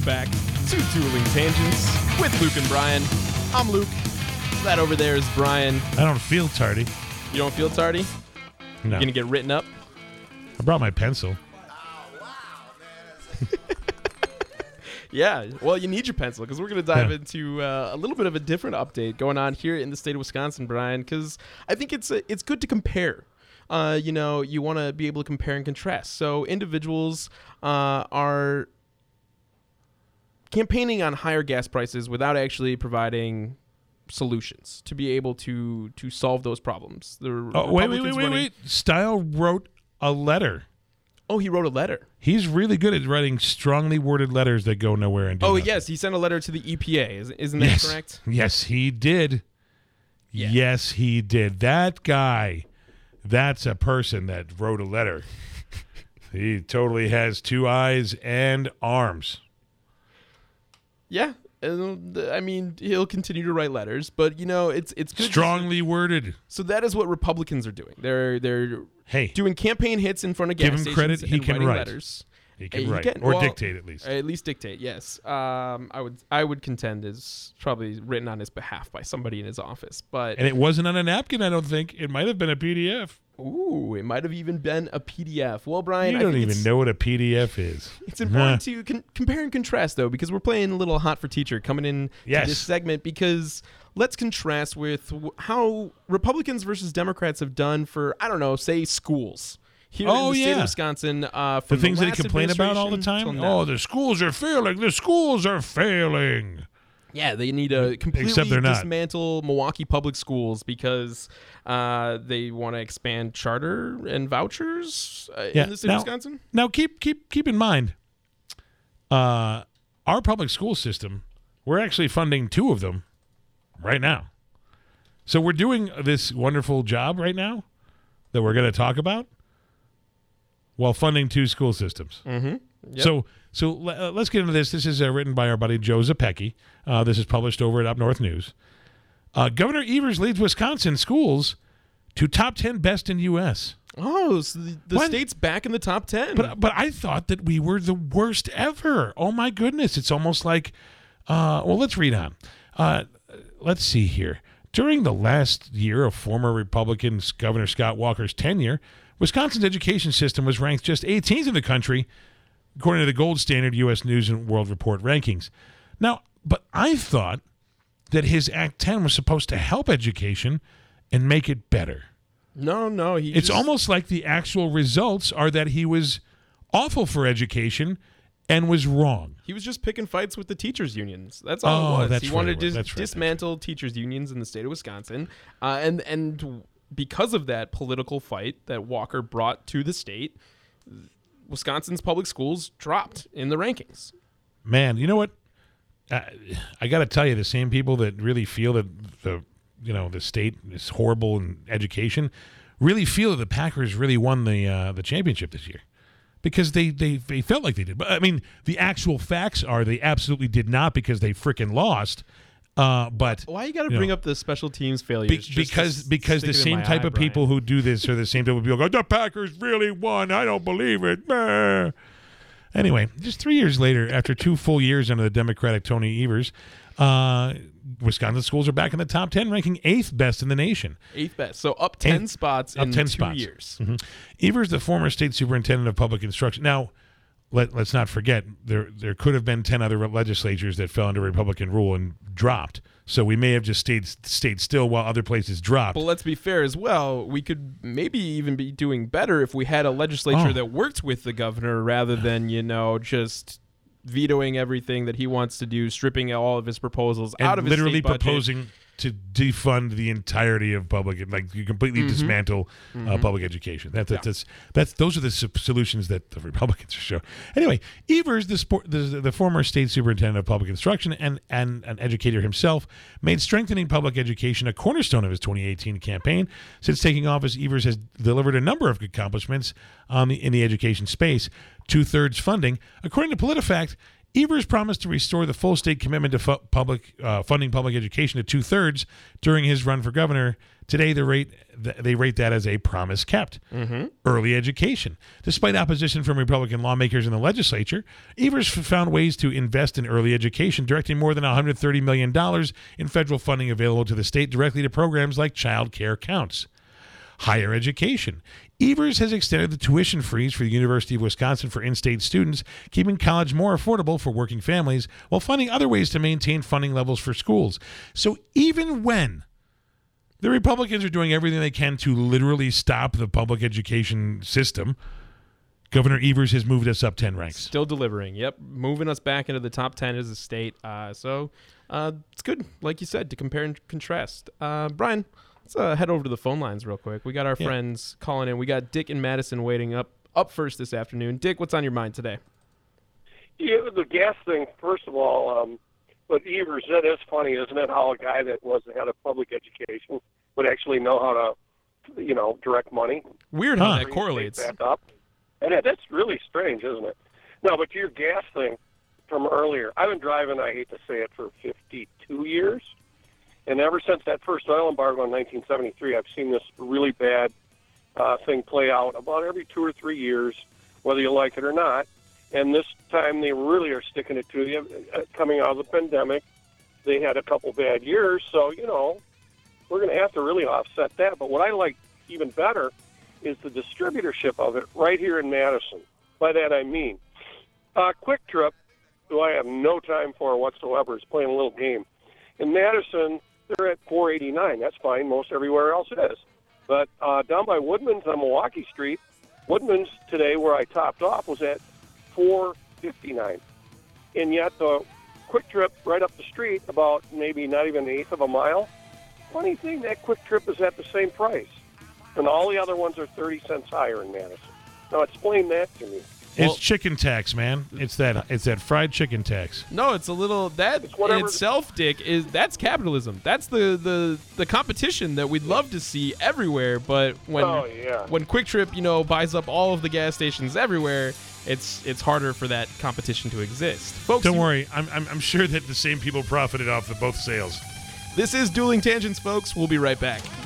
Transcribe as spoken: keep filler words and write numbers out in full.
back to Dueling Tangents with Luke and Brian. I'm Luke. That over there is Brian. I don't feel tardy. You don't feel tardy? No. You're going to get written up? I brought my pencil. Yeah, well, you need your pencil because we're going to dive Yeah. into uh, a little bit of a different update going on here in the state of Wisconsin, Brian, because I think it's a, it's good to compare. Uh, you know, you want to be able to compare and contrast. So individuals uh, are campaigning on higher gas prices without actually providing solutions to be able to to solve those problems. The Oh, wait, wait, wait, Republicans wait, running- wait. Style wrote a letter. Oh, he wrote a letter. He's really good at writing strongly worded letters that go nowhere and do Oh, nothing. yes, he sent a letter to the E P A. Is, isn't that Yes. correct? Yes, he did. Yeah. Yes, he did. That guy, that's a person that wrote a letter. He totally has two eyes and arms. Yeah. And, I mean, he'll continue to write letters, but you know, it's it's good. Strongly worded. So that is what Republicans are doing. They're they're Hey, doing campaign hits in front of gas Give him stations credit, he and can writing write. letters. he Uh, can he write. can. Or Well, dictate, at least. At least dictate, yes. Um, I would I would contend is probably written on his behalf by somebody in his office. But And it wasn't on a napkin, I don't think. It might have been a P D F. ooh, it might have even been a P D F. Well, Brian, You I don't think even it's, know what a P D F is. it's important to con- compare and contrast, though, because we're playing a little hot for teacher coming in Yes. to this segment. Because let's contrast with w- how Republicans versus Democrats have done for, I don't know, say schools. Here Oh, in the state yeah. of Wisconsin, uh, The from things that last they complain about all the administration time. till now. Oh, the schools are failing. The schools are failing. Yeah, they need to completely Except they're not. dismantle Milwaukee public schools because uh, they want to expand charter and vouchers uh, Yeah, in the state now- of Wisconsin. Now, keep keep keep in mind, uh, our public school system. We're actually funding two of them right now. So we're doing this wonderful job right now that we're going to talk about while funding two school systems. Mm-hmm. Yep. So so uh, let's get into this. This is uh, written by our buddy Joe Zapecki. Uh, this is published over at Up North News. Uh, Governor Evers leads Wisconsin schools to top ten best in U S Oh, so the, the What? state's back in the top ten. But but I thought that we were the worst ever. Oh my goodness! It's almost like, uh, well, let's read on. Uh, let's see here. During the last year of former Republican Governor Scott Walker's tenure, Wisconsin's education system was ranked just eighteenth in the country, according to the gold standard U S News and World Report rankings. Now, but I thought that his Act ten was supposed to help education and make it better. no, no, he. It's just, almost like the actual results are that he was awful for education and was wrong. He was just picking fights with the teachers' unions. That's all Oh, it was. that's he right, wanted it was. to dis- That's right, that's dismantle teachers' unions in the state of Wisconsin, uh, and and because of that political fight that Walker brought to the state, Wisconsin's public schools dropped in the rankings. Man, you know what? I, I got to tell you, the same people that really feel that the you know the state is horrible in education really feel that the Packers really won the uh, the championship this year because they, they they felt like they did. But I mean, the actual facts are they absolutely did not because they freaking lost. Uh, but Why you got to You bring know, up the special teams failures? Be- just to because s- because stick the it in same my type eye, of people Brian. who do this are the same type of people who go, the Packers really won. I don't believe it. Meh." Anyway, just three years later, after two full years under the Democratic Tony Evers, uh, Wisconsin schools are back in the top ten, ranking eighth best in the nation. eighth best, so up ten Eighth- spots up in ten two spots. years. Mhm. Evers, the former state superintendent of public instruction. Now, let, let's not forget, there there could have been ten other legislatures that fell under Republican rule and dropped. So we may have just stayed stayed still while other places dropped. But let's be fair as well. We could maybe even be doing better if we had a legislature Oh. that worked with the governor rather than, you know, just vetoing everything that he wants to do, stripping all of his proposals and out of his literally state budget. proposing to defund the entirety of public, like you completely Mm-hmm. dismantle uh, public education. That, that, that's that's those are the s- solutions that the Republicans are showing. Anyway, Evers, the, sport, the the former state superintendent of public instruction and and an educator himself, made strengthening public education a cornerstone of his twenty eighteen campaign. Since taking office, Evers has delivered a number of accomplishments um, in the education space. Two thirds funding, according to PolitiFact. Evers promised to restore the full state commitment to fu- public uh, funding public education to two-thirds during his run for governor. Today, they rate, th- they rate that as a promise kept. Mm-hmm. Early education. Despite opposition from Republican lawmakers in the legislature, Evers f- found ways to invest in early education, directing more than one hundred thirty million dollars in federal funding available to the state directly to programs like Child Care Counts. Higher education. Evers has extended the tuition freeze for the University of Wisconsin for in-state students, keeping college more affordable for working families while finding other ways to maintain funding levels for schools. So even when the Republicans are doing everything they can to literally stop the public education system, Governor Evers has moved us up ten ranks. Still delivering. Yep. Moving us back into the top ten as a state. Uh, so uh, it's good, like you said, to compare and contrast. Uh, Brian, let's uh, head over to the phone lines real quick. We got our Yeah. friends calling in. We got Dick and Madison waiting up up first this afternoon. Dick, what's on your mind today? Yeah, the gas thing, first of all, um, but Evers, that is funny, isn't it, how a guy that was the head of public education would actually know how to, you know, direct money. Weird Huh. how that bring correlates. things back up. And that, that's really strange, isn't it? No, but to your gas thing from earlier, I've been driving, I hate to say it, for fifty-two years. And ever since that first oil embargo in nineteen seventy-three, I've seen this really bad uh, thing play out about every two or three years, whether you like it or not. And this time they really are sticking it to you. Uh, coming out of the pandemic, they had a couple bad years. So, you know, we're going to have to really offset that. But what I like even better is the distributorship of it right here in Madison. By that I mean, uh, Quick Trip, who I have no time for whatsoever, is playing a little game. In Madison, they're at four eighty-nine. That's fine. Most everywhere else it is. But uh, down by Woodman's on Milwaukee Street, Woodman's today, where I topped off, was at four fifty-nine. And yet the Quick Trip right up the street, about maybe not even an eighth of a mile, funny thing, that Quick Trip is at the same price. And all the other ones are thirty cents higher in Madison. Now explain that to me. It's Well- chicken tax, man. It's that it's that fried chicken tax. No, it's a little that It's in whatever- itself, Dick, is that's capitalism. That's the, the, the competition that we'd love to see everywhere. But when Oh, yeah. when Quick Trip, you know, buys up all of the gas stations everywhere, it's it's harder for that competition to exist. Folks, Don't you- worry, I'm, I'm I'm sure that the same people profited off of both sales. This is Dueling Tangents, folks. We'll be right back.